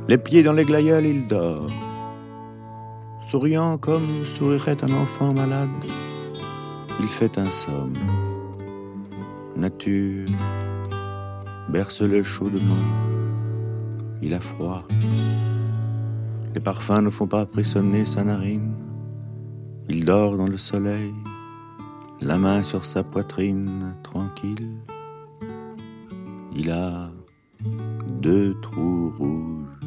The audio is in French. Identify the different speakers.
Speaker 1: Les pieds dans les glaïeuls, il dort, souriant comme sourirait un enfant malade. Il fait un somme. Nature berce-le chaudement. Il a froid. Les parfums ne font pas frissonner sa narine. Il dort dans le soleil, la main sur sa poitrine, tranquille. Il a 2 trous rouges